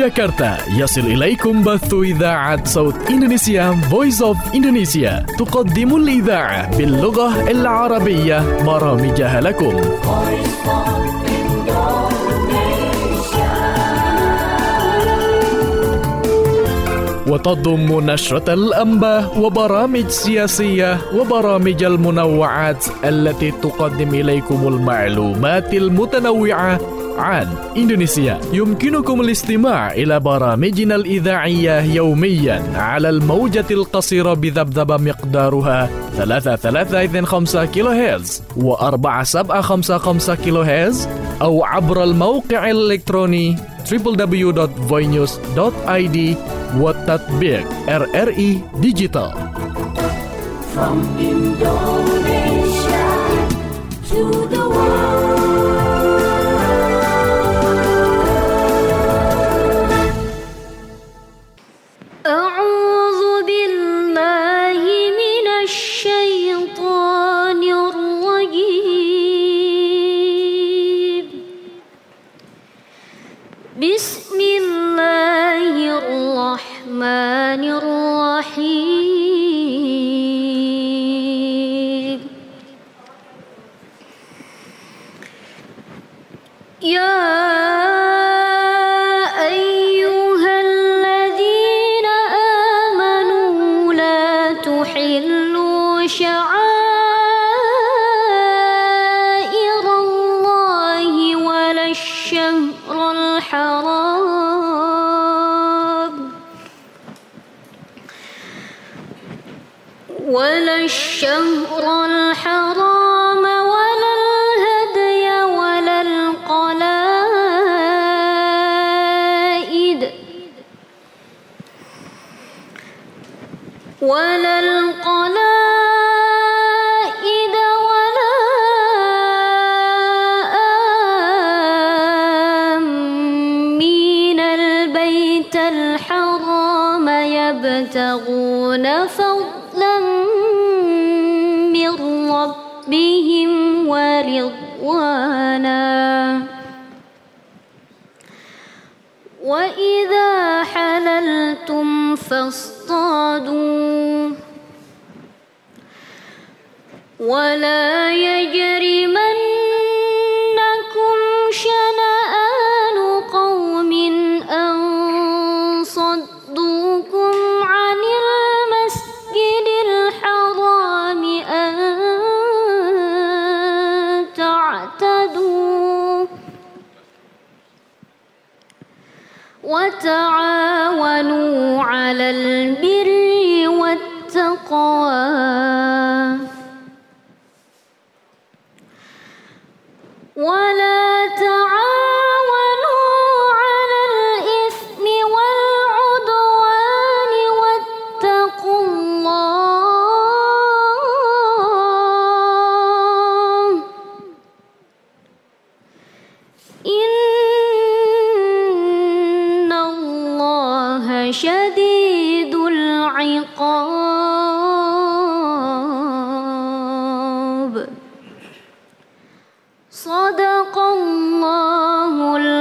جاكرتا يصل إليكم بث إذاعة صوت إندونيسيا Voice of Indonesia تقدم الإذاعة باللغة العربية برامجها لكم. وتضم نشرة الأنباء وبرامج سياسية وبرامج المنوعات التي تقدم إليكم المعلومات المتنوعة عن إندونيسيا. يمكنكم الاستماع إلى برامجنا الإذاعية يوميا على الموجة القصيرة بذبذبة مقدارها 3325 كيلو هرتز و4755 كيلو هرتز أو عبر الموقع الإلكتروني www.voinews.id والتطبيق RRI Digital. From Indonesia to the world. أعوذ بالله من الشيطان الرجيم. بسم الله الرحمن الرحيم. يا أيها الذين آمنوا لا تحلوا شعائر الله ولا الشهر الحرام ولا الهدي ولا القلائد ولا آمين البيت الحرام يبتغون فضلا من ربهم ورضوانا وإذا حللتم فاصطادوا ولا يجرمنكم شنآن قوم أن صدوكم عن المسجد الحرام أن تعتدوا وتعاونوا على البر والتقوى ولا تعاونوا على الإثم والعدوان واتقوا الله إن الله شديد العقاب. صدق الله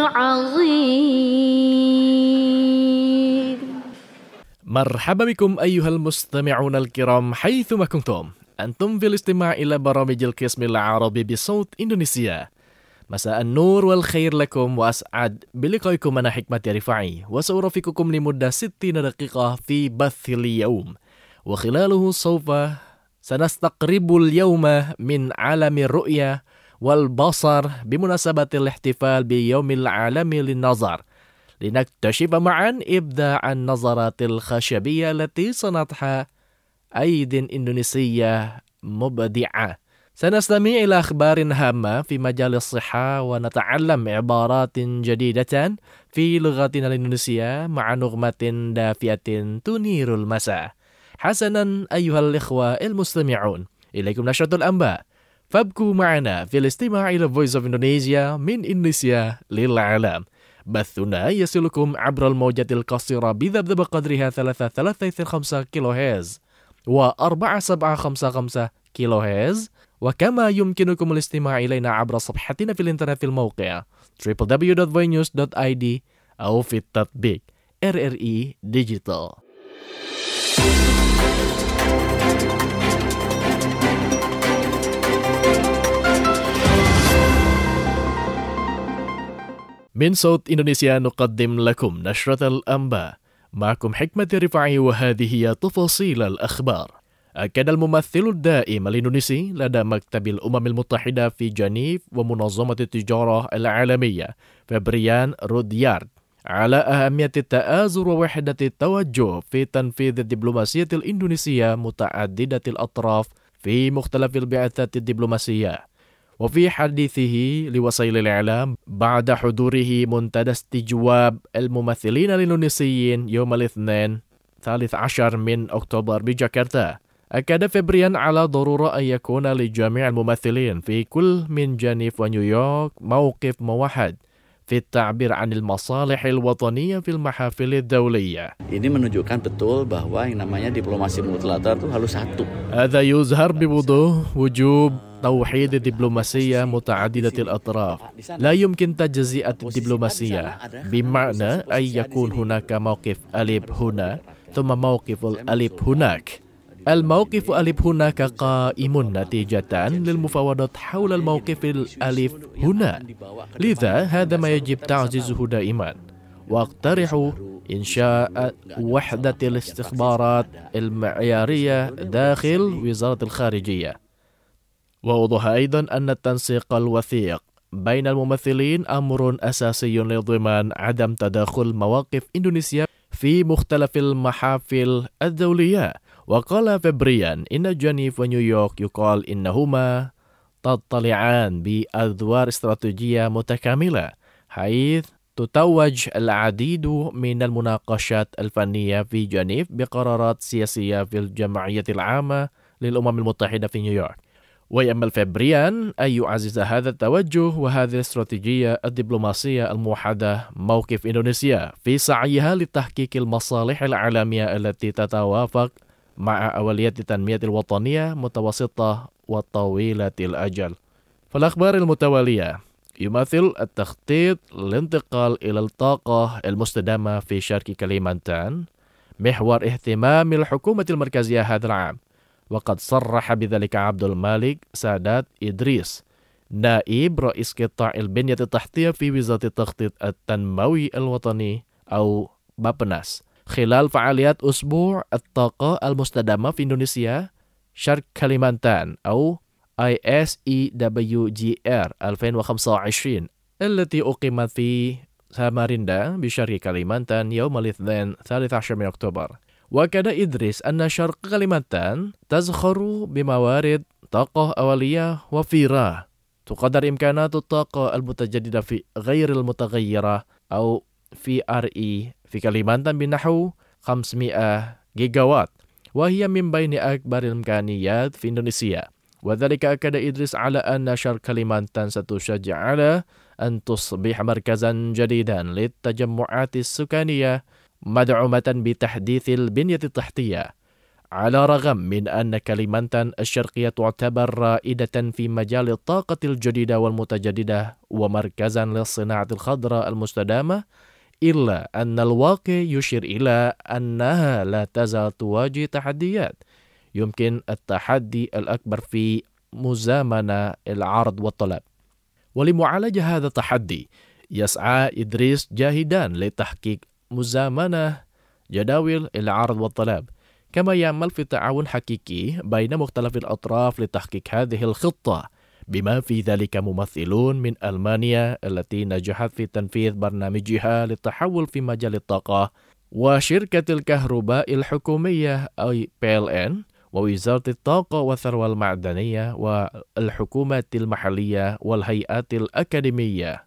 العظيم. مرحبا بكم أيها المستمعون الكرام حيثما كنتم. أنتم في الاستماع إلى برامج القسم العربي بصوت إندونيسيا. مساء النور والخير لكم وأسعد بلقائكم أنا حكمة رفاعي وسأرافقكم لمدة 60 دقيقة في بث اليوم وخلاله سوف سنستقرب اليوم من عالم الرؤية والبصر بمناسبة الاحتفال بيوم العالمي للنظر لنكتشف معا إبداع النظرات الخشبية التي صنعتها أيد إندونيسية مبدعة. سنستمع إلى أخبار هامة في مجال الصحة ونتعلم عبارات جديدة في لغتنا الإندونيسية مع نغمة دافئة تنير المساء. حسنا أيها الإخوة المستمعون، إليكم نشرة الأنباء، فابقوا معنا في الاستماع إلى Voice of Indonesia من إندونيسيا للعالم. بثنا يصلكم عبر الموجة القصيرة بذبذبة قدرها 3325 كيلو هرتز و4755 كيلو هرتز، وكما يمكنكم الاستماع إلينا عبر صفحتنا في الإنترنت في الموقع www.voinews.id أو في التطبيق RRI Digital. من صوت إندونيسيا نقدم لكم نشرة الأنباء. معكم حكمة رفاعي وهذه هي تفاصيل الأخبار. أكد الممثل الدائم الإندونيسي لدى مكتب الأمم المتحدة في جنيف ومنظمة التجارة العالمية فبريان روديارد على أهمية التآزر ووحدة التوجه في تنفيذ الدبلوماسية الإندونيسية متعددة الأطراف في مختلف البعثات الدبلوماسية. وفي حديثه لوسائل الإعلام بعد حضوره منتدى استجواب الممثلين الإندونيسيين يوم الاثنين 13 من أكتوبر بجاكرتا، أكد فبريان على ضرورة أن يكون لجميع الممثلين في كل من جنيف ونيويورك موقف موحد في التعبير عن المصالح الوطنية في المحافل الدولية. Ini menunjukkan betul bahwa yang namanya diplomasi multilateral itu harus satu. هذا يظهر بوضوح وجوب توحيد الدبلوماسية متعددة الأطراف. لا يمكن تجزئة الدبلوماسية بمعنى أن يكون هناك موقف ألف هنا ثم موقف الألف هناك. الموقف ألف هناك قائم نتيجة للمفاوضات حول الموقف الألف هنا. لذا هذا ما يجب تعزيزه دائما. واقترح إنشاء وحدة الاستخبارات المعيارية داخل وزارة الخارجية. وأوضح أيضا أن التنسيق الوثيق بين الممثلين أمر أساسي لضمان عدم تداخل مواقف إندونيسيا في مختلف المحافل الدولية. وقال فبريان إن جنيف ونيويورك يقال إنهما تطلعان بأدوار استراتيجية متكاملة، حيث تتوج العديد من المناقشات الفنية في جنيف بقرارات سياسية في الجمعية العامة للأمم المتحدة في نيويورك. ويأمل فبريان أن يعزز هذا التوجه وهذه الاستراتيجية الدبلوماسية الموحدة موقف إندونيسيا في سعيها لتحقيق المصالح العالمية التي تتوافق مع أولويات التنمية الوطنية متوسطة وطويلة الأجل. فالأخبار المتوالية يمثل التخطيط للانتقال إلى الطاقة المستدامة في شرق كليمانتان محور اهتمام الحكومة المركزية هذا العام. وقد صرح بذلك عبد المالك سادات إدريس نائب رئيس قطاع البنية التحتية في وزارة التخطيط التنموي الوطني أو بابناس خلال فعاليات أسبوع الطاقة المستدامة في إندونيسيا شرق كليمانتان أو ISEWGR 2025 التي أقيمت في ساماريندا بشرق كليمانتان يوم الاثنين 13 من أكتوبر. وكاد إدريس أن شرق كليمانتان تزخر بموارد طاقة أولية وفيرة تقدر إمكانات الطاقة المتجددة في غير المتغيرة أو VRE في كليمانتان بنحو 500 جيجاوات، وهي من بين أكبر الإمكانيات في إندونيسيا. وذلك أكد إدريس على أن شرق كليمانتان ستشجع على أن تصبح مركزا جديدا للتجمعات السكانية مدعومة بتحديث البنية التحتية. على الرغم من أن كليمانتان الشرقية تعتبر رائدة في مجال الطاقة الجديدة والمتجددة ومركزا للصناعة الخضراء المستدامة، إلا أن الواقع يشير إلى أنها لا تزال تواجه تحديات. يمكن التحدي الأكبر في مزامنة العرض والطلب. ولمعالجة هذا التحدي يسعى إدريس جاهدا لتحقيق مزامنة جداول العرض والطلب، كما يعمل في تعاون حقيقي بين مختلف الأطراف لتحقيق هذه الخطة، بما في ذلك ممثلون من ألمانيا التي نجحت في تنفيذ برنامجها للتحول في مجال الطاقة، وشركة الكهرباء الحكومية أي PLN، ووزارة الطاقة والثروة المعدنية، والحكومة المحلية والهيئات الأكاديمية.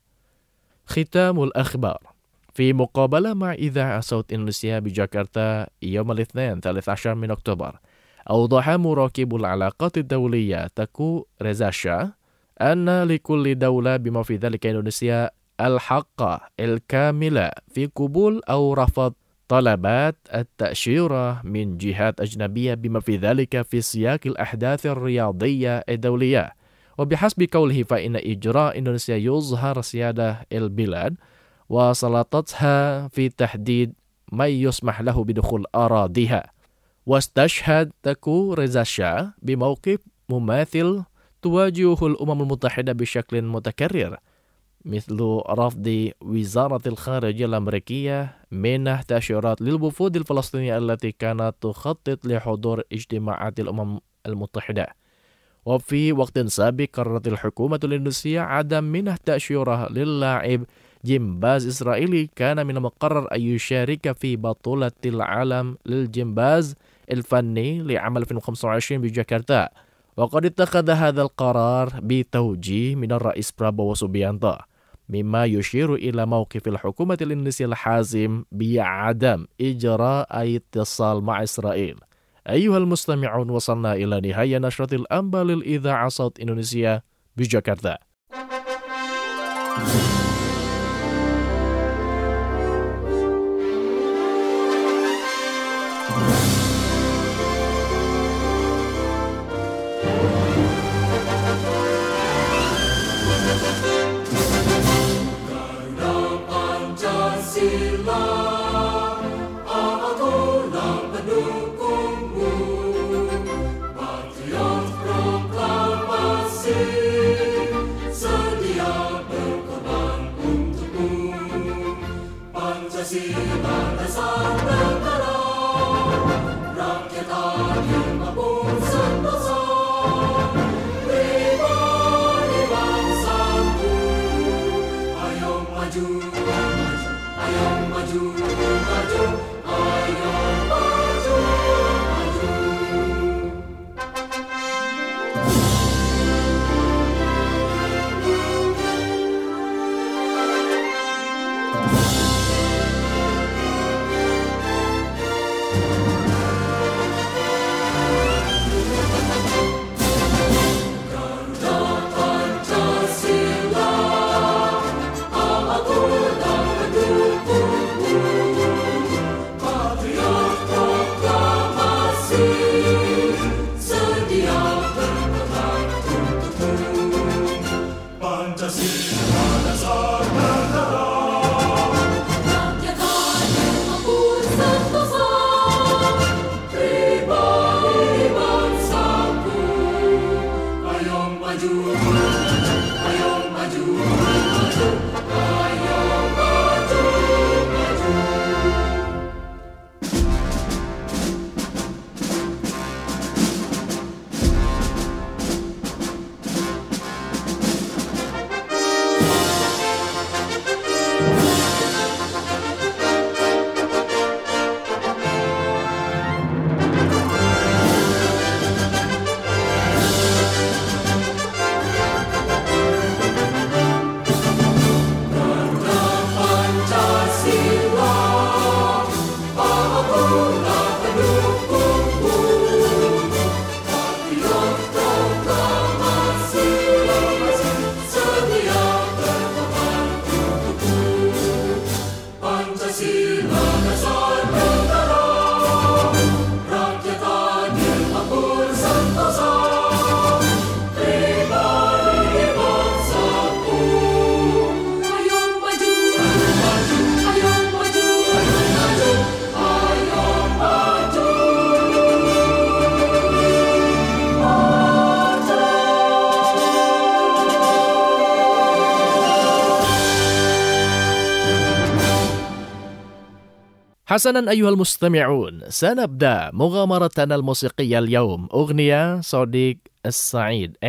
ختام الأخبار في مقابلة مع إذاعة صوت إندونيسيا بجاكرتا يوم الاثنين 13 من أكتوبر، أوضح مراقب العلاقات الدولية تاكو ريزا شاه أن لكل دولة بما في ذلك إندونيسيا الحق الكامل في قبول أو رفض طلبات التأشيرة من جهات أجنبية بما في ذلك في سياق الأحداث الرياضية الدولية. وبحسب قوله فإن إجراء إندونيسيا يظهر سيادة البلاد وسلطتها في تحديد من يسمح له بدخول أراضيها. واستشهد تكو رضا شاه بموقف مماثل تواجهه الأمم المتحدة بشكل متكرر، مثل رفض وزارة الخارجية الأمريكية منح تأشيرات للوفود الفلسطينية التي كانت تخطط لحضور اجتماعات الأمم المتحدة. وفي وقت سابق قررت الحكومة الإندونيسية عدم منح تأشيرة للاعب جمباز إسرائيلي كان من المقرر أن يشارك في بطولة العالم للجمباز الفني لعام 2025 بجاكرتا. وقد اتخذ هذا القرار بتوجيه من الرئيس برابو سوبيانتو، مما يشير إلى موقف الحكومة الإندونيسية الحازم بعدم إجراء أي اتصال مع إسرائيل. أيها المستمعون، وصلنا إلى نهاية نشرة الأنباء للإذاعة صوت إندونيسيا بجاكرتا. حسنا أيها المستمعون، سنبدأ مغامرتنا الموسيقية اليوم. أغنية صديق السعيد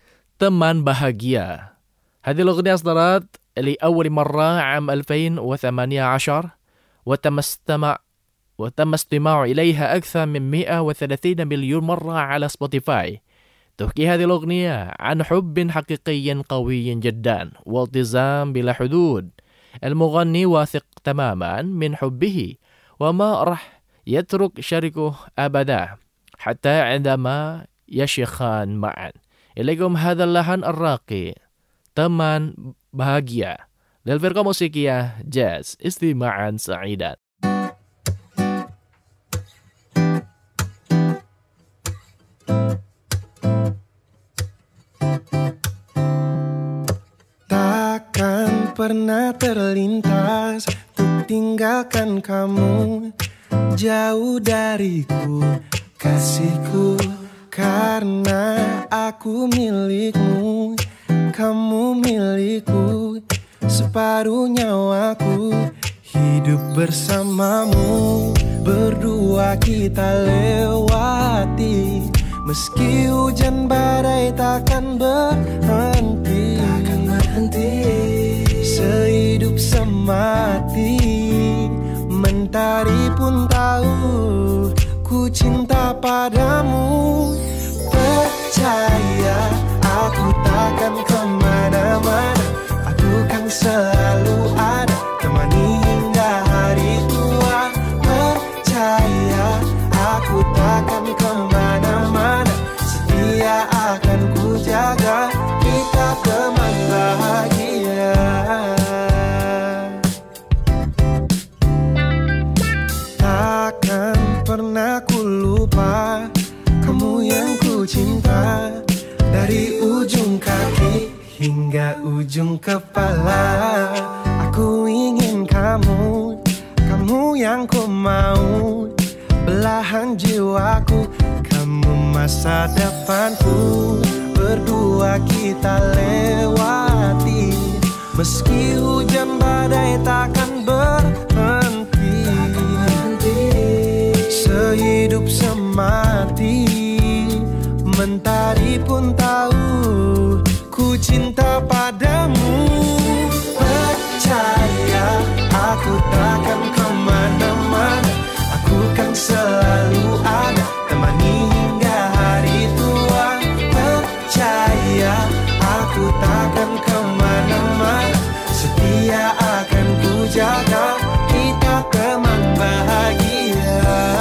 teman bahagia. هذه الأغنية أصدرت لأول مرة عام 2018 وتم استماع إليها أكثر من 130 مليون مرة على سبوتيفاي. تحكي هذه الأغنية عن حب حقيقي قوي جدا والتزام بلا حدود. المغني واثق تماما من حبه وما راح يترك شريكه أبدا حتى عندما يشيخان معا. إليكم هذا اللحن الراقي teman bahagia للفرقة موسيقية جاز. استماعا سعيدا. Takkan pernah terlintas untuk tinggalkan kamu jauh dariku, kasihku. Karena aku milikmu, kamu milikku, separuh nyawaku. Hidup bersamamu, berdua kita lewati. Meski hujan badai takkan berhenti, sehidup semati. Mentari pun tahu ku cinta padamu. Percaya aku takkan kemana-mana, aku kan selalu ada, temani hingga hari tua. Percaya aku takkan kemana-mana, setia akan ku jaga, kita teman bahagia. Takkan pernah ku lupa kamu yang ku cinta, dari ujung kaki hingga ujung kepala. Aku ingin kamu, kamu yang ku mau, belahan jiwaku, kamu masa depanku. Berdua kita lewati, meski hujan badai takkan berhenti, sehidup semati. Mentari pun tahu ku cinta padamu. Percaya aku takkan kemana-mana, aku kan selalu ada, temani hingga hari tua. Percaya aku takkan kemana-mana, setia akan ku jaga, kita teman bahagia.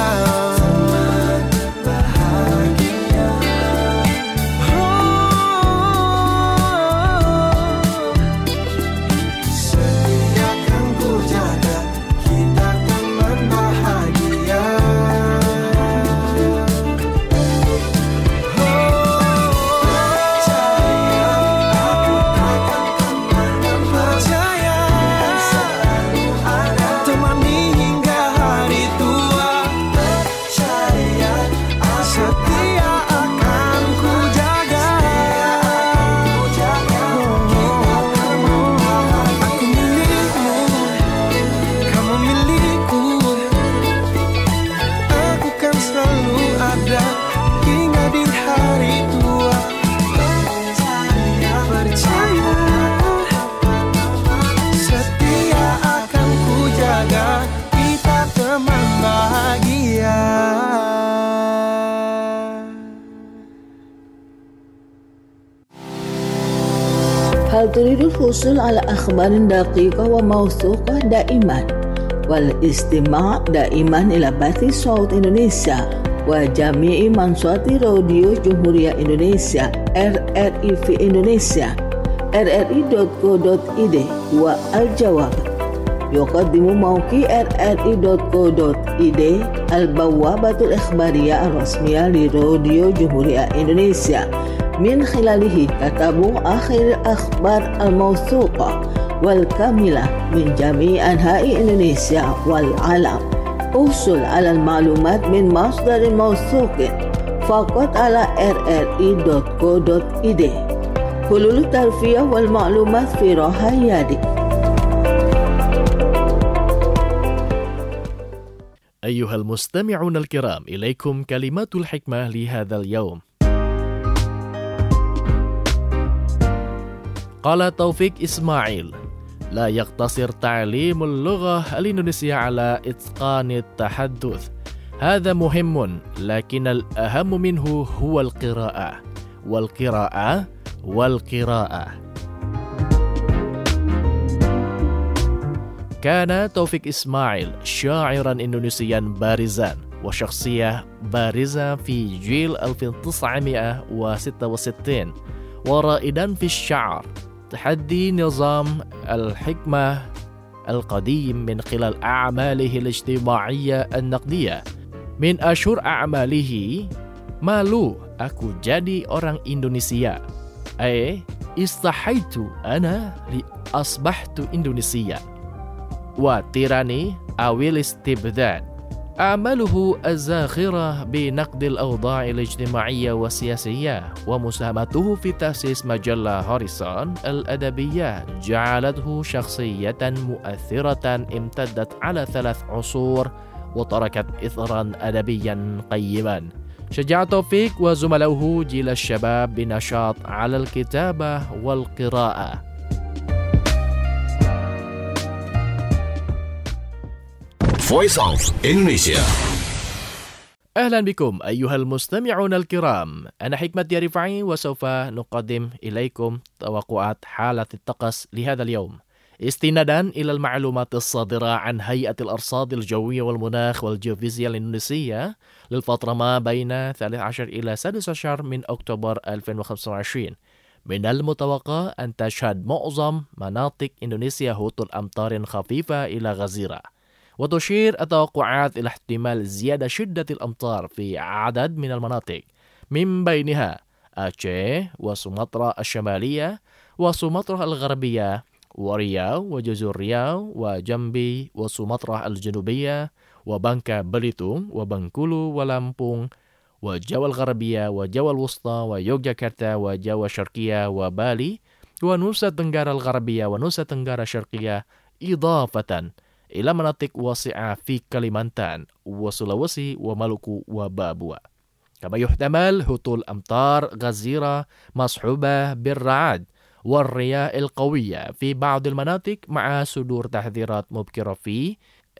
هل تريد الحصول على أخبار دقيقة وموثوقة دائما والاستماع دائما إلى بث صوت إندونيسيا وجميع منصات راديو جمهورية إندونيسيا RRI في إندونيسيا rri.co.id والجواب يقدم موقع rri.co.id البوابة الإخبارية الرسمية لراديو جمهورية إندونيسيا. من خلاله تتابع آخر الأخبار الموثوقة والكاملة من جميع أنحاء إندونيسيا والعالم. احصل على المعلومات من مصدر موثوق فقط على rri.co.id. حلول الترفيه والمعلومات في راحة يدك. أيها المستمعون الكرام، إليكم كلمات الحكمة لهذا اليوم. قال توفيق إسماعيل: لا يقتصر تعليم اللغة الإندونيسية على إتقان التحدث، هذا مهم، لكن الأهم منه هو القراءة والقراءة والقراءة. كان توفيق إسماعيل شاعرا إندونيسيا بارزا وشخصية بارزة في جيل 1966 ورائدا في الشعر، تحدي نظام الحكمة القديم من خلال أعماله الاجتماعية النقدية. من أشهر أعماله Malu Aku Jadi Orang Indonesia, استحيت أنا لأصبحت إندونيسيا وتيراني أو الاستبداد أعماله الزاخرة بنقد الأوضاع الاجتماعية والسياسية ومساهمته في تأسيس مجلة هوريزون الأدبية جعلته شخصية مؤثرة امتدت على 3 عصور وتركت إثرا أدبيا قيما. شجع توفيق وزملائه جيل الشباب بنشاط على الكتابة والقراءة. Voice of Indonesia. أهلا بكم أيها المستمعون الكرام، أنا حكمة يا رفاعي وسوف نقدم إليكم توقعات حالة الطقس لهذا اليوم استنادا إلى المعلومات الصادرة عن هيئة الأرصاد الجوية والمناخ والجيوفيزياء الإندونيسية للفترة ما بين 13 إلى 16 من أكتوبر 2025. من المتوقع أن تشهد معظم مناطق إندونيسيا هطول أمطار خفيفة إلى غزيرة، وتشير التوقعات إلى احتمال زيادة شدة الأمطار في عدد من المناطق من بينها أعشى وسومطرة الشمالية وسومطرة الغربية ورياو وجزر رياو وجامبي وسومطرة الجنوبية وبانكا بليتونغ وبنكولو ولامبونغ وجاوا الغربية وجاوا الوسطى ويوغياكرتا وجاوا الشرقية وبالي ونوسا تنغارا الغربية ونوسا تنغارا الشرقية، إضافة إلى مناطق واسعة في كاليمانتان وسلوسي ومالوكو وبابوا. كما يحتمل هطول أمطار غزيرة مصحوبة بالرعد والرياح القوية في بعض المناطق مع صدور تحذيرات مبكرة في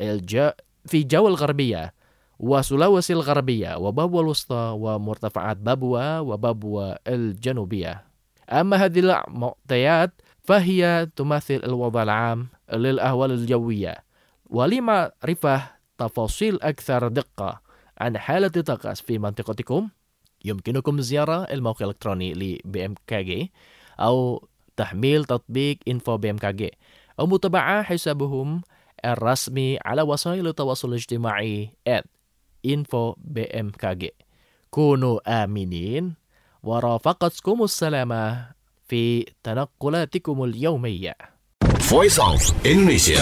جو الغربية وسلوسي الغربية وبابوا الوسطى ومرتفعات بابوا وبابوا الجنوبية. أما هذه المعطيات فهي تمثل الوضع العام للأحوال الجوية، ولمعرفة تفاصيل أكثر دقة عن حالة الطقس في منطقتكم يمكنكم زيارة الموقع الإلكتروني لBMKG أو تحميل تطبيق إنفو BMKG أو متابعة حسابهم الرسمي على وسائل التواصل الاجتماعي @infobmkg. كونوا آمنين ورافقتكم السلامة في تنقلاتكم اليومية. Voice of Indonesia.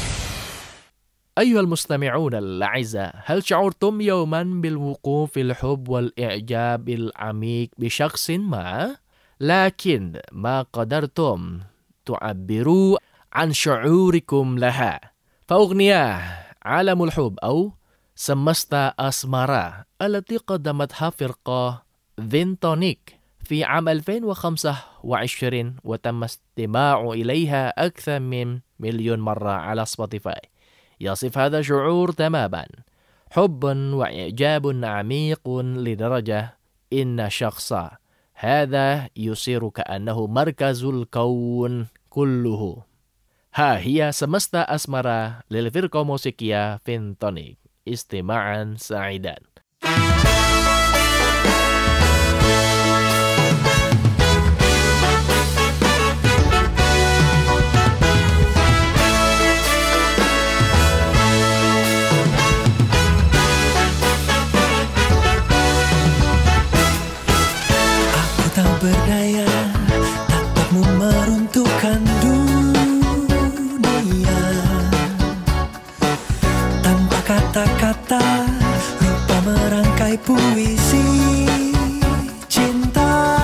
أيها المستمعون الأعزاء، هل شعرتم يوما بالوقوف في الحب والإعجاب العميق بشخص ما، لكن ما قدرتم تعبروا عن شعوركم لها؟ فأغنية عالم الحب أو سمستا أسمارا التي قدمتها فرقة فينتونيك في عام 2025 وتم استماع إليها أكثر من 1,000,000 مرة على سبوتيفاي، يصف هذا شعور تماما، حب وإعجاب عميق لدرجة إن شخصا هذا يصير كأنه مركز الكون كله. ها هي سمستا أسمارا للفرقة موسيقية فينتونيك. استماعا سعيدا. Berdaya tatapmu meruntuhkan dunia, tanpa kata-kata rupa merangkai puisi cinta.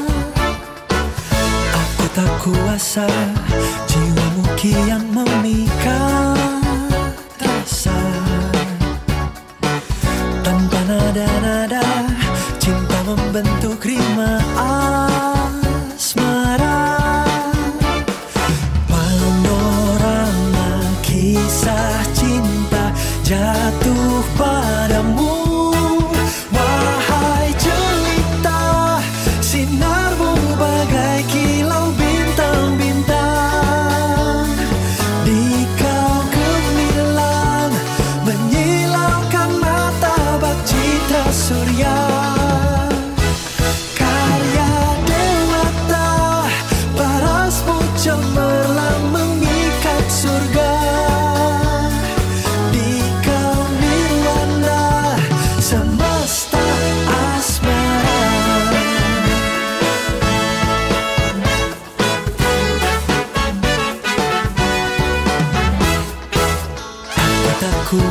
Aku tak kuasa, jiwamu kian memikat rasa, tanpa nada-nada cinta membentuk rima asmara. Panorama kisah cinta jatuh padamu, wahai jelita, sinarmu bagai kilau bintang-bintang. Di kau gemilang menyilaukan mata bak citra surya. Cemerlang mengikat surga. Di kau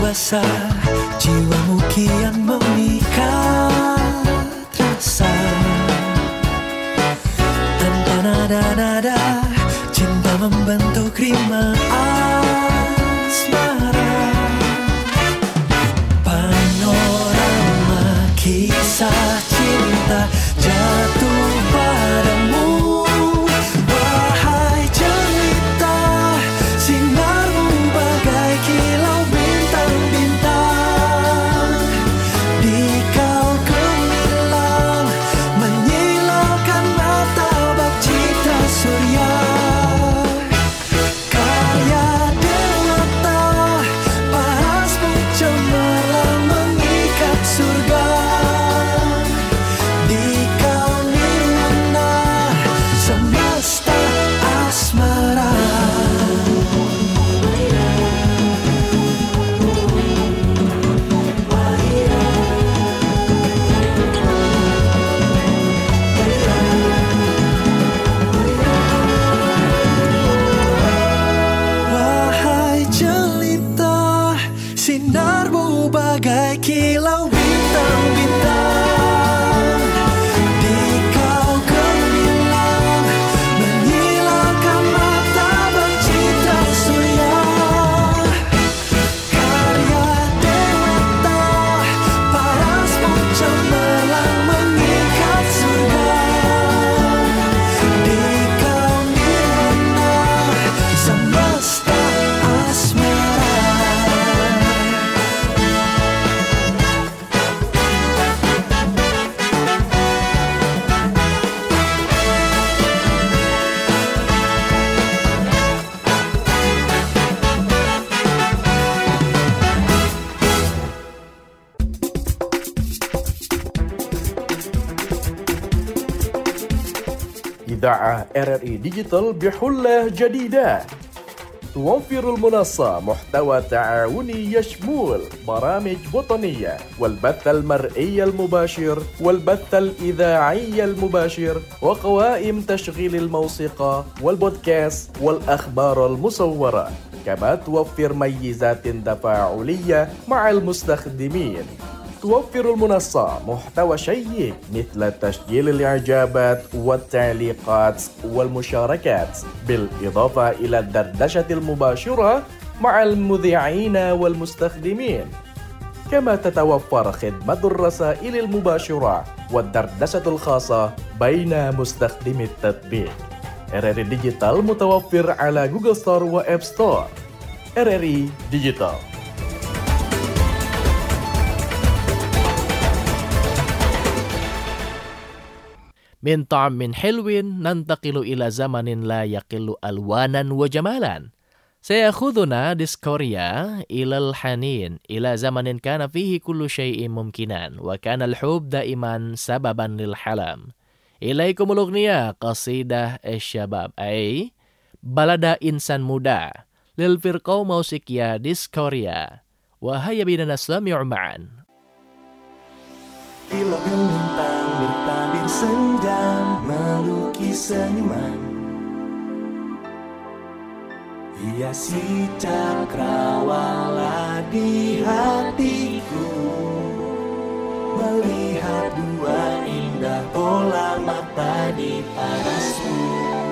basah, jiwamu kian mengikat rasa. Tanpa nada-nada, cinta membentuk rima asmara. Panorama kisah cinta jatuh padamu. Wahai jelita, sinarmu bagai kilau bintang-bintang. Di kau gemilang, menyilaukan mata bak citra surya. Karya dewata, parasmu cemerlang mengikat surga. Di kau nirwana, semesta asmara. Wahai jelita, sinarmu bagai kilau bintang-bintang. Di kau gemilang, menyilaukan mata bercitra surya. Karya dewata, parasmu cemerlang mengikat surga. Di kau nirwana, semesta asmara. إذاعة RRI ديجيتال بحلة جديدة توفر المنصة محتوى تعاوني يشمل برامج وطنية والبث المرئي المباشر والبث الإذاعي المباشر وقوائم تشغيل الموسيقى والبودكاست والأخبار المصورة. كما توفر ميزات تفاعلية مع المستخدمين. توفر المنصة محتوى شيق مثل تسجيل الإعجابات والتعليقات والمشاركات، بالإضافة إلى الدردشة المباشرة مع المذيعين والمستخدمين. كما تتوفر خدمة الرسائل المباشرة والدردشة الخاصة بين مستخدمي التطبيق. RRI ديجيتال متوفر على جوجل ستور وآب ستور. RRI ديجيتال. من طعم حلو ننتقل إلى زمن لا يقل ألوانا وجمالا. سيأخذنا ديسكوريا إلى الحنين إلى زمن كان فيه كل شيء ممكنا وكان الحب دائما سببا للحلم. إليكم الأغنية قصيدة الشباب أي بلد إنسان muda للفرقة موسيقية ديسكوريا. وهيا بنا نستمع معا. Kilau bintang bertabir senja melukis senyuman, hiasi cakrawala di hatiku. Melihat dua indah bola mata di parasmu.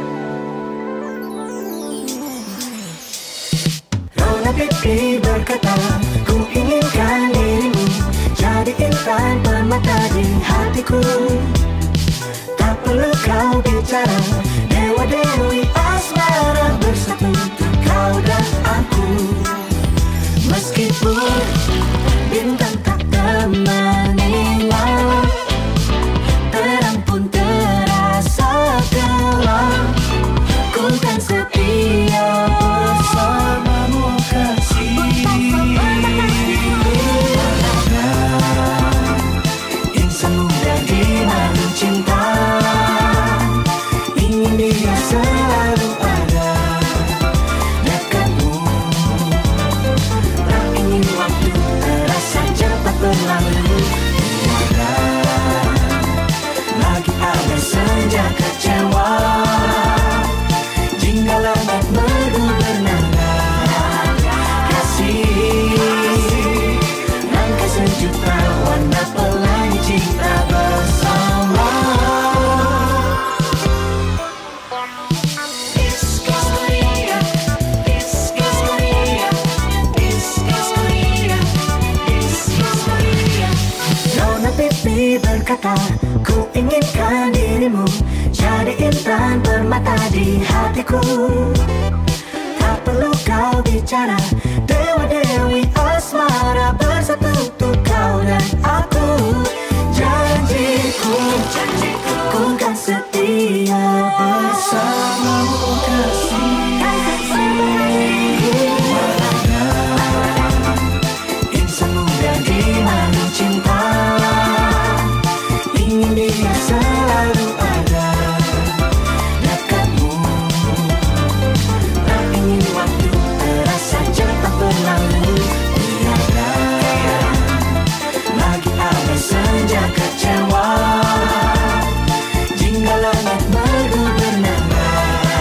Rona pipi berkata, ku inginkan dirimu jadi intan permata di hatiku. Tak perlu kau bicara, dewa dewi asmara bersatu, kau dan aku. Meskipun bintang tak temani malam, terang pun terasa gelap, ku kan setia bersamamu kasih. Insan muda di madu cinta, ingin inginkan dirimu jadi intan permata di hatiku. Tak perlu kau bicara, dewa-dewi asmara bersatu untuk kau dan aku. Janjiku, ku kan setia bersamamu kasih. Insan muda dimadu cinta, ingin dia selalu ada dekatmu. Tak ingin waktu terasa cepat berlalu. Tiada lagi ada senja kecewa jika langit merdu bernama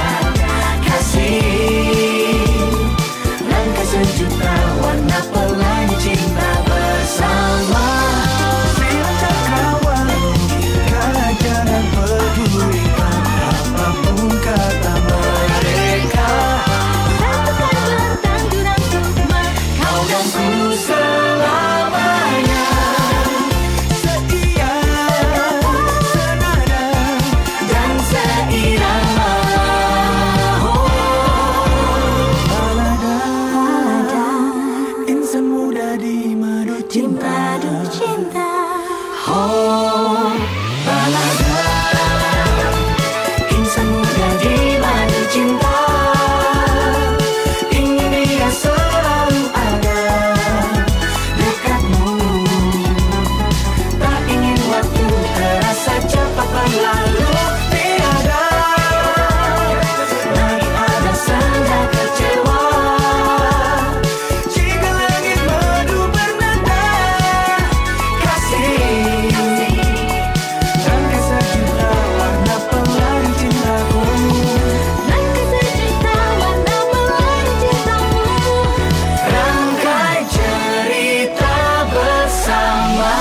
kasih. Langkah sejuta warna pelangi cinta bersama. Silahkan kawan, jangan pedulikan apapun kata mereka. Satukan bentang jurang sukma, kau dan ku selamanya. Setia, senada, dan seirama. Balada, insan muda di madu cinta. Oh, balada, insan muda di madu cinta. Ingin dia selalu ada dekatmu. Tak ingin waktu terasa cepat berlalu. Tiada lagi ada senja kecewa jika langit merdu bernada kasih. Langkah sejuta warna pelangi cintaku. Langkah sejuta warna pelangi cintamu. Rangkai cerita bersama.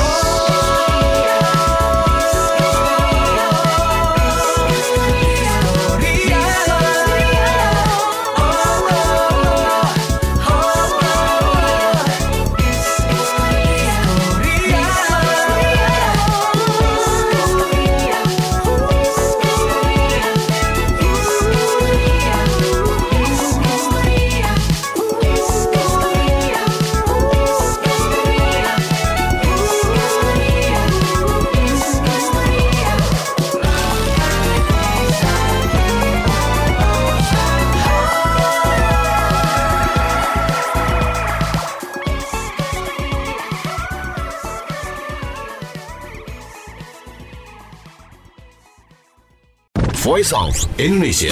Voice of Indonesia.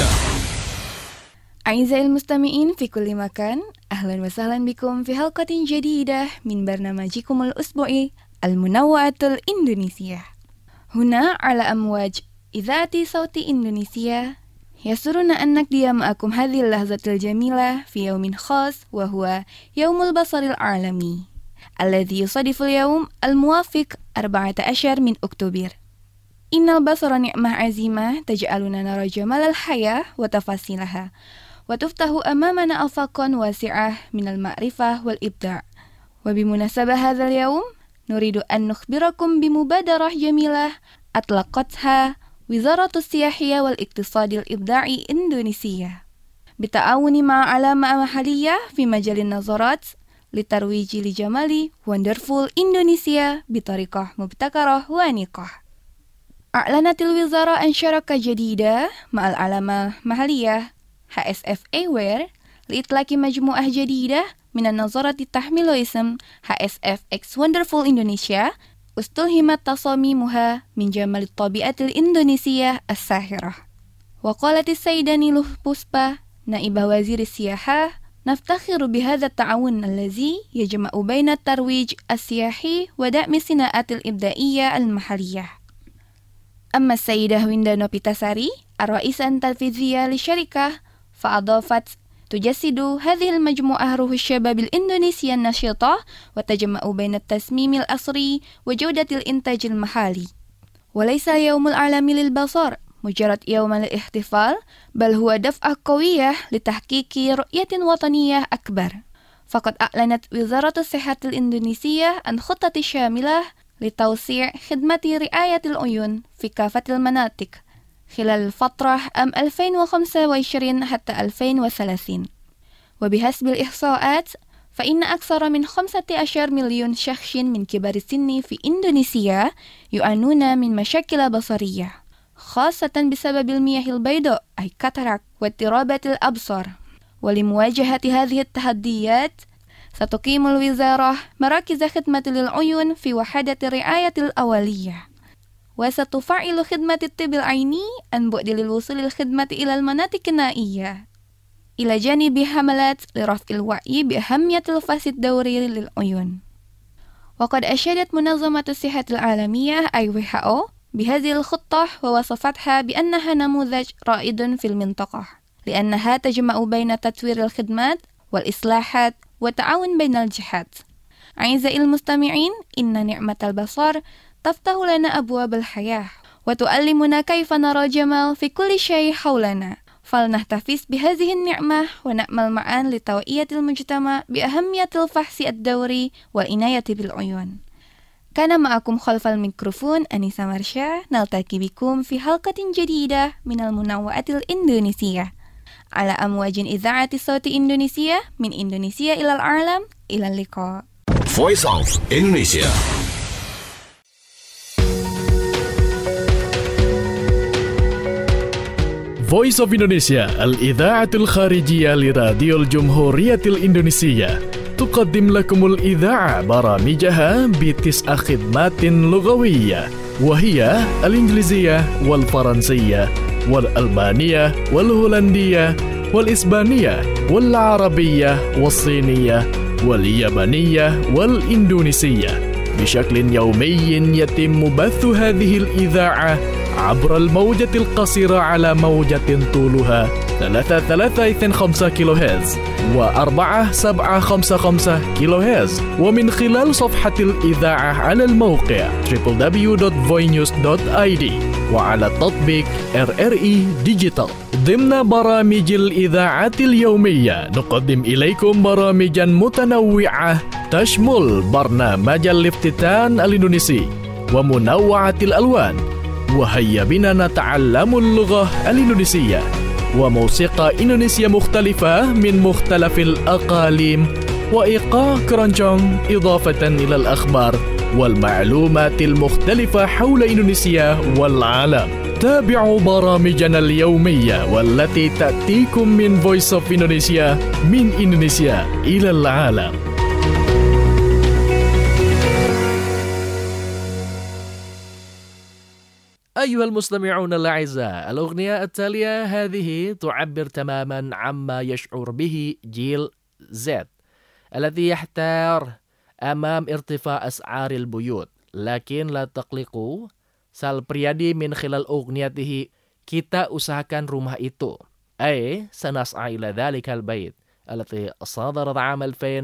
A'izzail mustami'in fi kulli makan. Ahlan wa sahlan bikum fi halqatin jadidah min barnamajikumul usbu'i al-munawwa'atul Indonesia. Huna ala amwaj idhati sauti Indonesia. Yasuruna an nakdiya ma'akum hadhil lahzatil jamilah fi yawmin khas wa huwa Yaumul Basaril Alami alladhi yusadiful yawm al-muwafiq 14 min Oktober. Innal basara ni'mah azimah taj'aluna nara jamalal hayah wa tafasilaha wa tuftahu amamana afaqan wasi'ah minal ma'rifah wal ibda'. Wa bimunasabah hadzal yawm nuridu an nukhbirakum bimubadarah jamilah atlaqatha Wizaratus Siyahiyah wal Iqtisadil Ibda'i Indonesia bita'awuni ma'alama mahaliyah fi majalin nazarat litarwiji li jamali wonderful Indonesia bitariqah mubtakarah wa niqah. A'lanatil wizara an syaraka jadida ma'al alama mahaliyah HSF Aware liitlaki majmu'ah jadidah minan nazarati tahmilu ism HSF X Wonderful Indonesia ustulhimat tasamimuha min jamalit tabiatil Indonesia as-sahirah. Wa qalatis sayyidani Luh Puspa naibah wazir siyahah naftakhiru bihadha ta'awun allazi yajma'u baina tarwij as-siyahi wa da'mi sina'atil ibda'iyya al-mahaliyah. Amma Sayyidah Winda Nopitasari ar-ra'isan talfiziyya li syarikah fa'adafat tujassidu hadhil majmu'ah ruhu syababil Indonesia nasyitah wa tajma'u baina tasmimil asri wa jawdatil intajil mahali. Walaysa yaumul alami lil basar mujarrad yaumal ihtifal bal huwa daf'ah qawiyah li tahqiqi ru'yatin wataniyah akbar. Faqad a'lanat Wizaratus Sihatil Indonesia an khuttati syamilah لتوسيع خدمة رعاية العيون في كافة المناطق خلال الفترة 2025 حتى 2030. وبحسب الإحصاءات فإن أكثر من 15 مليون شخص من كبار السن في إندونيسيا يعانون من مشاكل بصرية، خاصة بسبب المياه البيضاء أي كاتاراك واضطرابات الأبصار. ولمواجهة هذه التحديات ستقيم الوزارة مراكز خدمة للعيون في وحدة الرعاية الأولية، وستفعل خدمة الطب العيني عن بعد للوصول الخدمة إلى المناطق النائية، إلى جانب حملات لرفع الوعي بأهمية الفحص الدوري للعيون. وقد أشادت منظمة الصحة العالمية WHO بهذه الخطة ووصفتها بأنها نموذج رائد في المنطقة، لأنها تجمع بين تطوير الخدمات والإصلاحات والتعاون بين الجهات. أعزائي المستمعين، إن نعمة البصر تفتح لنا أبواب الحياة وتعلمنا كيف نرى الجمال في كل شيء حولنا، فلنحتفظ بهذه النعمة ونأمل معا لتوعية المجتمع بأهمية الفحص الدوري والعناية بالعيون. كان معكم خلف الميكروفون أنيسة مرشا، نلتقي بكم في حلقة جديدة من المنوعات الإندونيسية على أمواج إذاعة صوت إندونيسيا، من إندونيسيا إلى العالم. إلى اللقاء. Voice of Indonesia. Voice of Indonesia, الإذاعة الخارجية لراديو الجمهورية الإندونيسية، تقدم لكم الإذاعة برامجها ب9 خدمات لغوية، وهي الإنجليزية والفرنسية والألبانية والهولندية والإسبانية والعربية والصينية واليابانية والإندونيسية. بشكل يومي يتم بث هذه الإذاعة عبر الموجة القصيرة على موجة طولها 3.325 كيلو هرتز و4.755 كيلو هرتز، ومن خلال صفحة الإذاعة على الموقع www.voinews.id وعلى تطبيق RRI Digital. ضمن برامج الإذاعة اليومية نقدم إليكم برامجا متنوعة تشمل برنامج الافتتان الإندونيسي ومنوعة الألوان، وهيا بنا نتعلم اللغة الإندونيسية، وموسيقى إندونيسيا مختلفة من مختلف الأقاليم، وإيقاع كرونجونج، إضافة إلى الأخبار والمعلومات المختلفة حول إندونيسيا والعالم. تابعوا برامجنا اليومية والتي تأتيكم من Voice of Indonesia، من إندونيسيا إلى العالم. أيها المستمعون الأعزاء، الأغنية التالية هذه تعبر تماما عما يشعر به جيل Z الذي يحتار أمام ارتفاع أسعار البيوت، لكن لا تقلقوا. Sal Priadi min khilal ughniyatihi, kita usahakan rumah itu. Ay sanas'a ila dhalikal bait allati sadarat 'am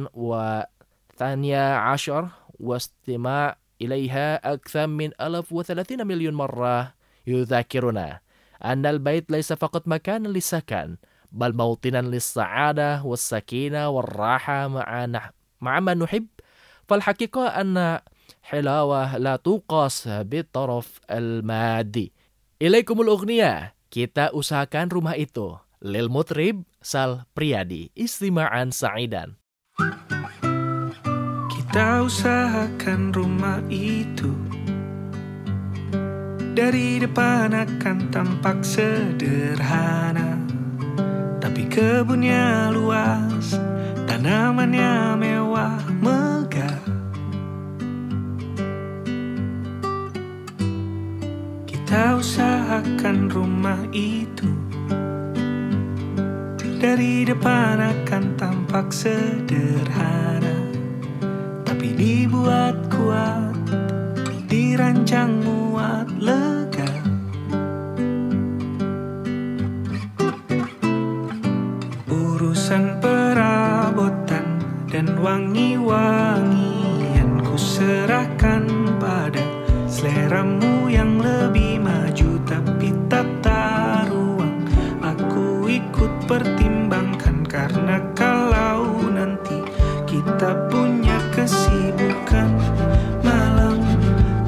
2012 wastima' ilaiha akthar min 1030 milyon marrah yudhakiruna anna al-bait laysa faqat makanan lis-sakan bal mawtinan lis-sa'adah was-sakinah war-raha ma'a man nuhib. فالحقيقة أن حلاوة لا تقاس بالطرف المادي. إليكم الأغنية، kita usahakan rumah itu. Lil Mutrib, Sal Priadi, istima'an sa'idan. Kita usahakan rumah itu, dari depan akan tampak sederhana, tapi kebunnya luas, tanamannya mewah megah. Kita usahakan rumah itu, dari depan akan tampak sederhana, tapi dibuat kuat, dirancang muat lega. Urusan perabotan dan wangi-wangian ku serahkan pada seleramu yang lebih maju, tapi tata ruang aku ikut pertimbangkan, karena kalau nanti kita punya kesibukan malam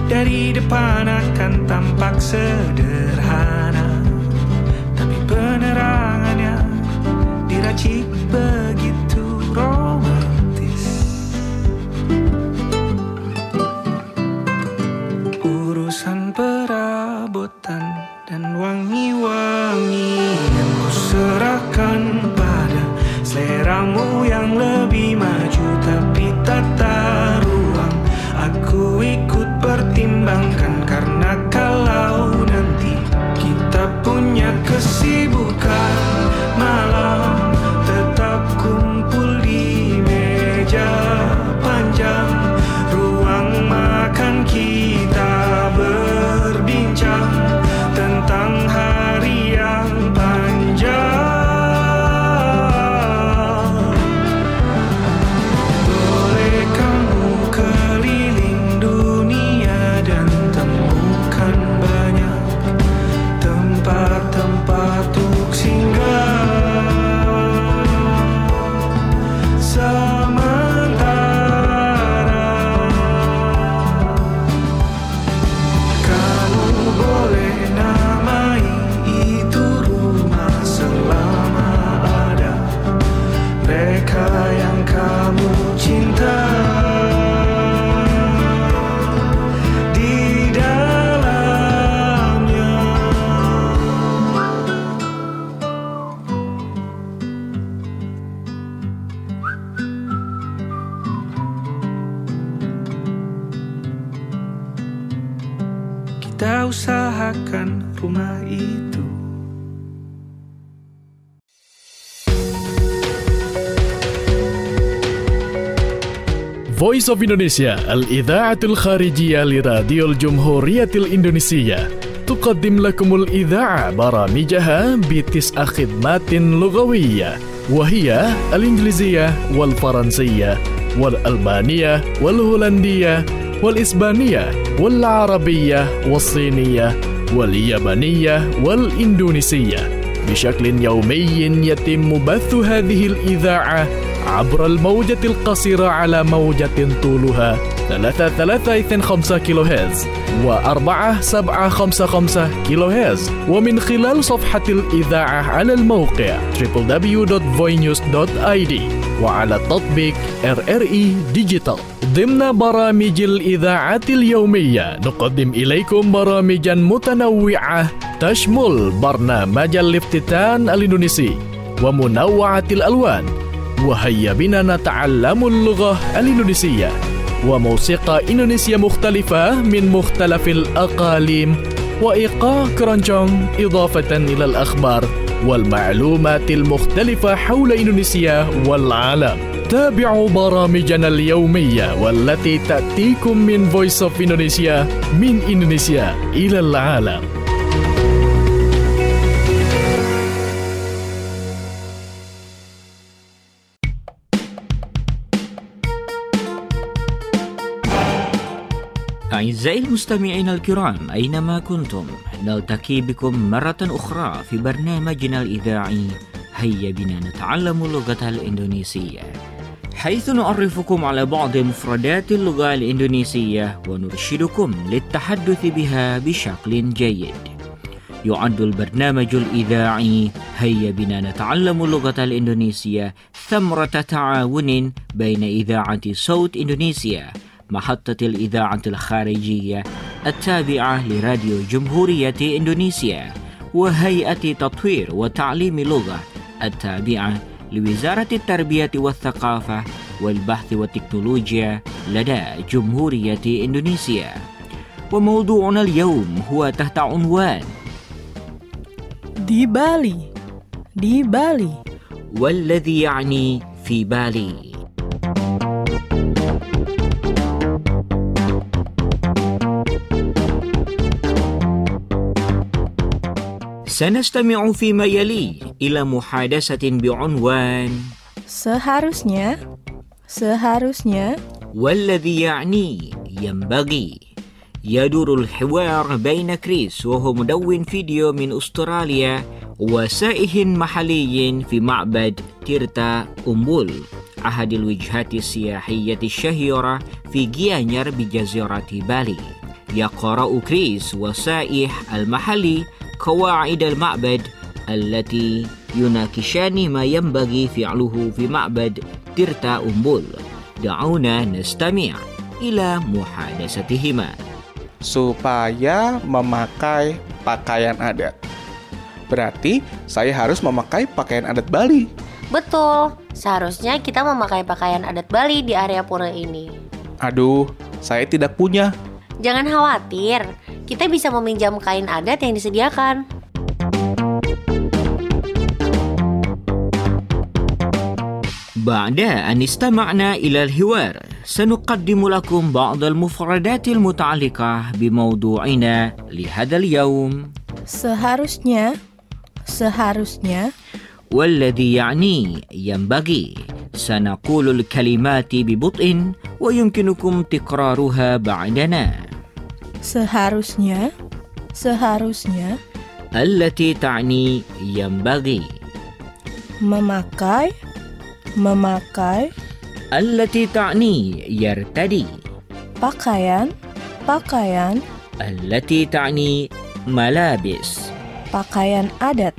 Dari depan akan tampak sederhana, tapi penerangannya diracik begitu romantis. Urusan perabotan dan wangi-wangian ku serahkan pada seleramu yang lebih maju, tapi tata ruang aku ikut pertimbangkan, karena kalau nanti kita punya kesibukan malam, tetap kumpul di meja panjang ruang makan, kita berbincang tentang hari yang panjang. Boleh kamu keliling dunia dan temukan banyak tempat-tempat untuk singgah. Sementara kamu boleh namai itu rumah selama ada mereka yang kamu cinta di dalamnya. Kita usahakan rumah itu. Voice of Indonesia, al-idha'atul kharijiyah liradiyo al-Jumhuriyatil Indonesia, تقدم لكم الإذاعة برامجها بتسع خدمات لغوية، وهي الإنجليزية والفرنسية والألبانية والهولندية والإسبانية والعربية والصينية واليابانية والإندونيسية، بشكل يومي يتم بث هذه الإذاعة عبر الموجة القصيرة على موجة طولها 3.325 كيلو هرتز و4.755 كيلو هرتز، ومن خلال صفحة الإذاعة على الموقع www.voinews.id وعلى التطبيق RRI Digital. ضمن برامج الإذاعة اليومية نقدم إليكم برامجا متنوعة تشمل برنامج الافتتان الإندونيسي ومنوعة الألوان، وهيا بنا نتعلم اللغة الإندونيسية، وموسيقى إندونيسية مختلفة من مختلف الأقاليم، وإيقاع كرونجونغ، إضافة إلى الأخبار والمعلومات المختلفة حول إندونيسيا والعالم. تابعوا برامجنا اليومية والتي تأتيكم من Voice of Indonesia، من إندونيسيا إلى العالم. أعزائي المستمعين الكرام أينما كنتم، نلتقي بكم مرة أخرى في برنامجنا الإذاعي هيا بنا نتعلم اللغة الإندونيسية، حيث نعرفكم على بعض مفردات اللغة الإندونيسية ونرشدكم للتحدث بها بشكل جيد. يعد البرنامج الإذاعي هيا بنا نتعلم اللغة الإندونيسية ثمرة تعاون بين إذاعة صوت إندونيسيا، محطة الإذاعة الخارجية التابعة لراديو جمهورية إندونيسيا، وهيئة تطوير وتعليم اللغة التابعة لوزارة التربية والثقافة والبحث والتكنولوجيا لدى جمهورية إندونيسيا. وموضوعنا اليوم هو تحت عنوان di Bali. والذي يعني في بالي. سنستمع فيما يلي إلى محادثة بعنوان Seharusnya والذي يعني ينبغي. يدور الحوار بين كريس وهو مدون فيديو من أستراليا وسائح محلي في معبد تيرتا أمبول، أحد الوجهات السياحية الشهيرة في جيانير بجزيرة بالي. يقرأ كريس وسائح المحلي قواعد المعبد التي يناقشان ما ينبغي فعله في معبد تيرتا أمبول. دعونا نستمع إلى محادثتهما. Supaya memakai pakaian adat. Berarti saya harus memakai pakaian adat Bali. Betul, seharusnya kita memakai pakaian adat Bali di area pura ini. Aduh, saya tidak punya. Jangan khawatir, kita bisa meminjam kain adat yang disediakan. بعد أن استمعنا إلى الحوار سنقدم لكم بعض المفردات المتعلقة بموضوعنا لهذا اليوم. Seharusnya والذي يعني ينبغي. سنقول الكلمات ببطء ويمكنكم تكرارها بعدنا. seharusnya التي تعني ينبغي. memakai التي تعني يرتدي. pakaian التي تعني ملابس. pakaian adat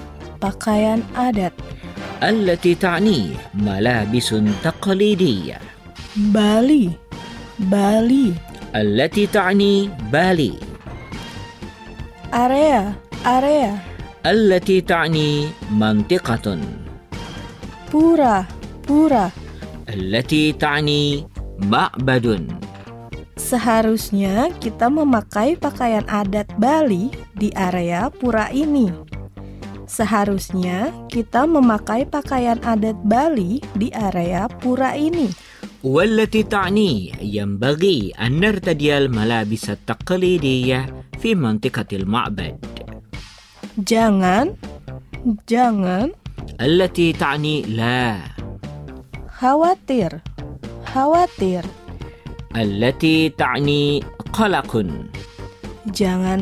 التي تعني ملابس تقليدية. Bali التي تعني بالي. area التي تعني منطقة. pura التي تعني معبد. Seharusnya kita memakai pakaian adat Bali di area pura ini. Seharusnya kita memakai pakaian adat Bali di area pura ini. والتي تعني ينبغي أن نرتدي الملابس التقليدية في منطقة المعبد. Jangan التي تعني لا. khawatir التي تعني قلق. Jangan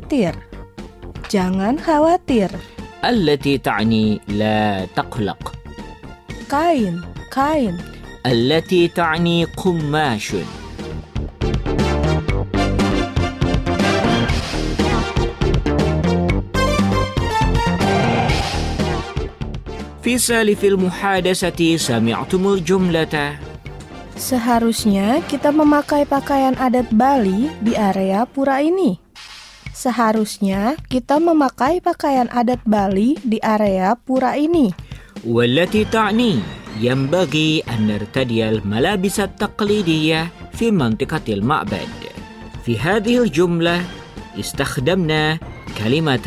khawatir التي تعني لا تقلق. kain التي تعني قماش. في سالف المحادثة سمعتم الجملة. Seharusnya kita memakai pakaian adat Bali di area pura ini. Seharusnya kita memakai pakaian adat Bali di area pura ini. والتي تعني ينبغي أن نرتدي الملابس التقليدية في منطقة المعبد. في هذه الجملة استخدمنا كلمة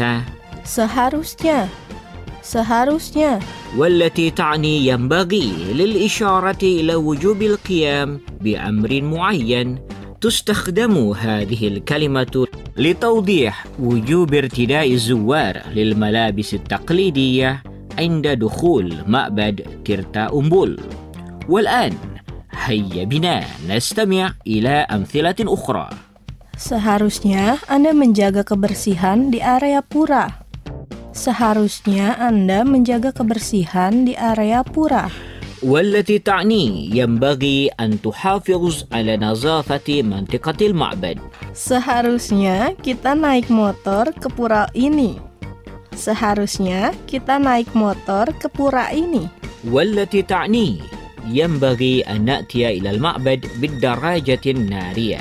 seharusnya والتي تعني ينبغي للإشارة إلى وجوب القيام بأمر معين. تستخدم هذه الكلمة لتوضيح وجوب ارتداء الزوار للملابس التقليدية عند دخول معبد تيرتا أمبول. والآن هيا بنا نستمع إلى أمثلة أخرى. Seharusnya Anda menjaga kebersihan di area pura. Seharusnya Anda menjaga kebersihan di area pura. والتي تعني ينبغي أن تحافظ على نظافة منطقة المعبد. Seharusnya kita naik motor ke pura ini. Seharusnya kita naik motor ke pura ini. والتي تعني ينبغي أن نأتي إلى المعبد بالدراجة النارية.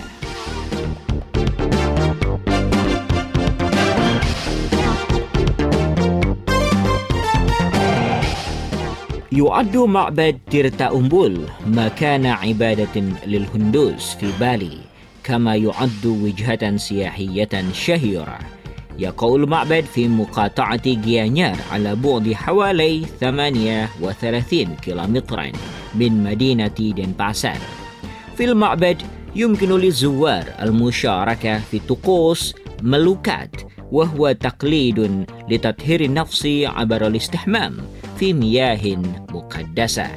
يعد معبد تيرتا أمبول مكان عبادة للهندوس في بالي، كما يعد وجهة سياحية شهيرة. يقع المعبد في مقاطعة جيانيار على بعد حوالي 38 كيلومترا من مدينة دنباسار. في المعبد يمكن للزوار المشاركة في طقوس ملوكات، وهو تقليد لتطهير النفس عبر الاستحمام في مياه مقدسة.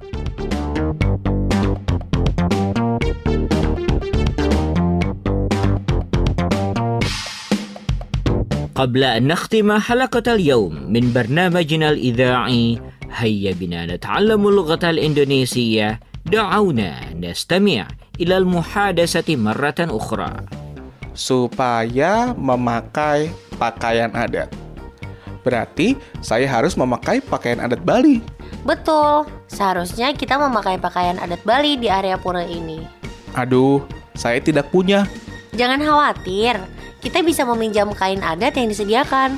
قبل أن نختم حلقة اليوم من برنامجنا الإذاعي هيا بنا نتعلم اللغة الإندونيسية. دعونا نستمع إلى المحادثة مرة أخرى. supaya memakai pakaian adat. Berarti saya harus memakai pakaian adat Bali. Betul, seharusnya kita memakai pakaian adat Bali di area pura ini. Aduh, saya tidak punya. Jangan khawatir, kita bisa meminjam kain adat yang disediakan.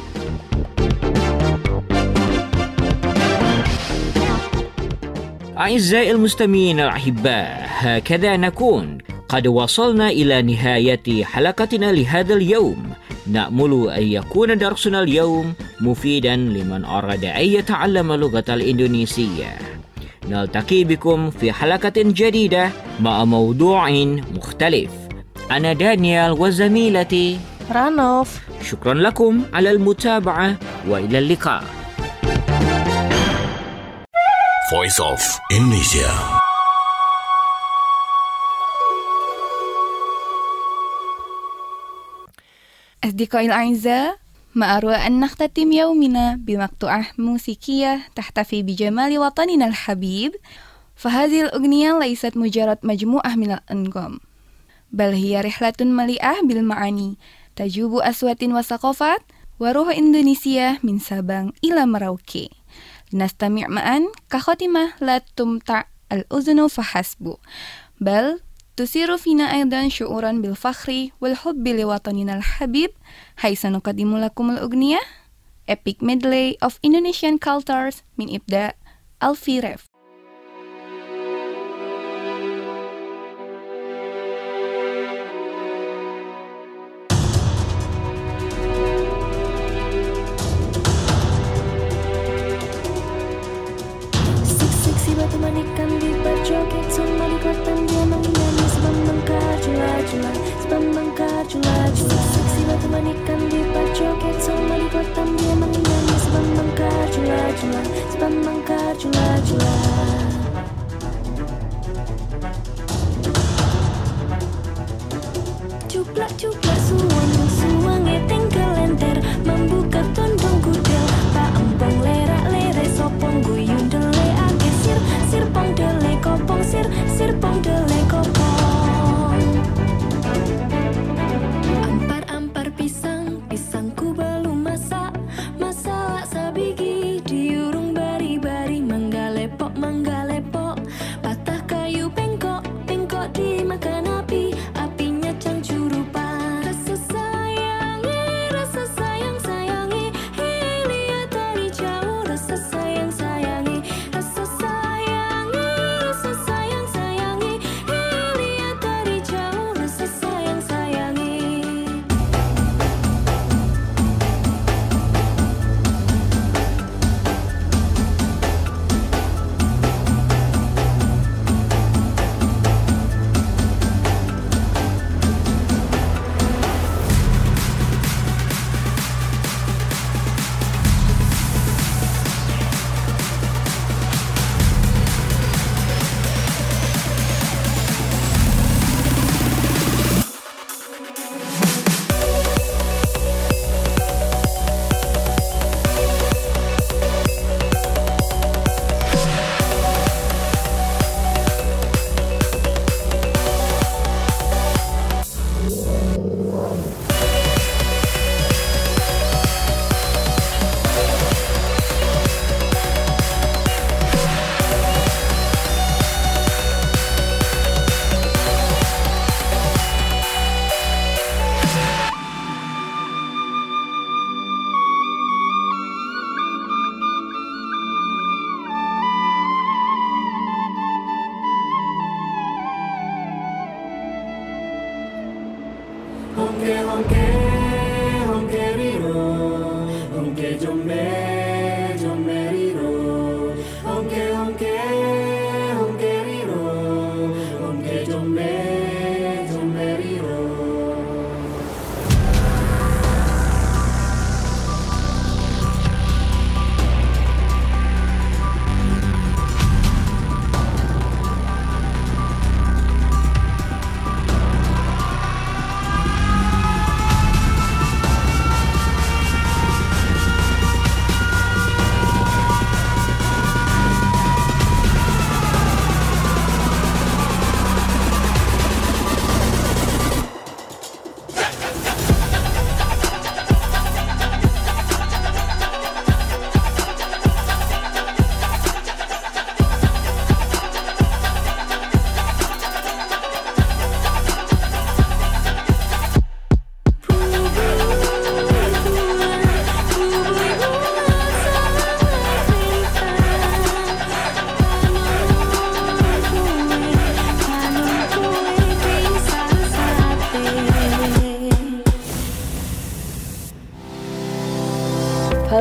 أعزائي المستمعين الأحباء، هكذا نكون قد وصلنا إلى نهاية حلقتنا لهذا اليوم. نأمل أن يكون درسنا اليوم مفيدا لمن أراد أن يتعلم اللغة الإندونيسية. نلتقي بكم في حلقة جديدة مع موضوع مختلف. أنا دانيال وزميلتي رانوف. شكرا لكم على المتابعة وإلى اللقاء. Voice of Indonesia. أصدقائي الأعزاء، ما أروع أن نختتم يومنا بمقطوعة موسيقية تحتفي بجمال وطننا الحبيب. فهذه الأغنية ليست مجرد مجموعة من الأنغام، بل هي رحلة مليئة بالمعاني تجوب أصوات وثقافات وروح إندونيسيا من سابang إلى مراوكي. لنستمع معا كخاتمة لا تمتع الأذن فحسب، بل تثير فينا أيضا شعورا بالفخر والحب لوطننا الحبيب، حيث نقدم لكم الأغنية Epic Medley of Indonesian Cultures من إبداع ألفي ريف. Batu manikan di berjoget sama di kotan dia menginami sebab mengkar jula-jula, sebab mengkar jula-jula. Seksi batu manikan di berjoget sama di kotan dia menginami sebab mengkar jula-jula, sebab mengkar jula-jula. Cuplak-cuplak suang tinggal lenter membuka tondong kudel pak empong lerak-lere sopong guyun dele ake sir pong dele kopong sir pong dele kopong. Ampar pisangku belum masak sabigi diurung bari-bari manggalepok patah kayu pengkok dimakan api cangcurupan. Rasa sayang lihat dari jauh. Rasa sayang lihat dari jauh. Rasa sayang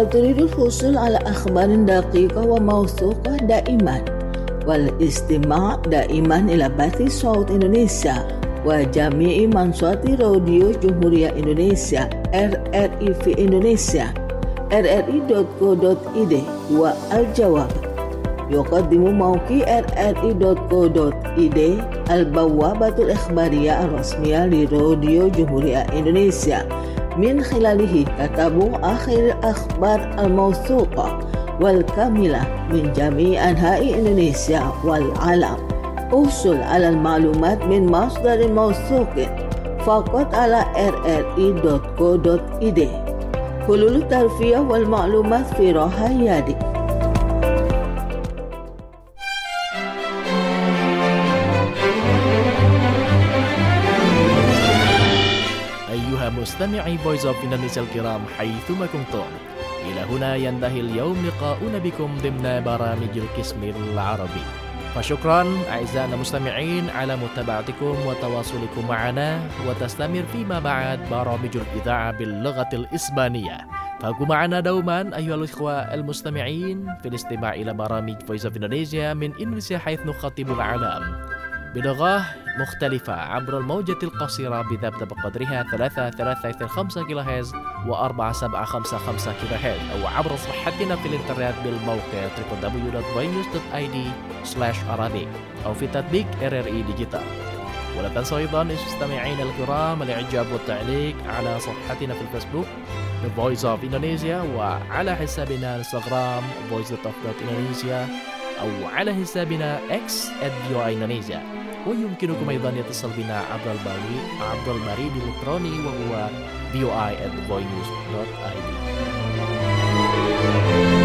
هل تريد الحصول على أخبار دقيقة وموثوقة دائما والاستماع دائما إلى بث صوت إندونيسيا وجميع منصات راديو جمهورية إندونيسيا RRI في إندونيسيا rri.co.id؟ والجواب يقدم موقع rri.co.id البوابة الإخبارية الرسمية لراديو جمهورية إندونيسيا. من خلاله كتبوا آخر الأخبار الموثوقة والكاملة من جميع أنحاء إندونيسيا والعالم. احصل على المعلومات من مصدر موثوق فقط على rri.co.id. حلول الترفيه والمعلومات في راحة يدك. مستمعي Voice of Indonesia الكرام حيثما كنتم، إلى هنا ينتهي اليوم لقاؤنا بكم ضمن برامج القسم العربي. فشكرا أعزائنا المستمعين على متابعتكم وتواصلكم معنا، وتستمر فيما بعد برامج الإذاعة باللغة الإسبانية. فكونوا معنا دوما أيها الإخوة المستمعين في الاستماع إلى برامج Voice of Indonesia من إندونيسيا حيث نخاطب العالم بلغة مختلفة عبر الموجة القصيرة بثابتة بقدرها 335 كيلوهرتز و4755 كيلوهرتز، أو عبر صفحتنا في الإنترنت بالموقع www.voinews.id/Arabic أو في تطبيق RRI ديجيتال. ولا تنسوا أيضا مستمعينا الكرام الإعجاب والتعليق على صفحتنا في الفيسبوك The Voice of Indonesia، وعلى حسابنا الانستغرام voice.of.indonesia، أو على حسابنا X @voindonesia. ويمكنكم أيضا الاتصال بنا عبر البريد الإلكتروني وهو voi@voinews.id.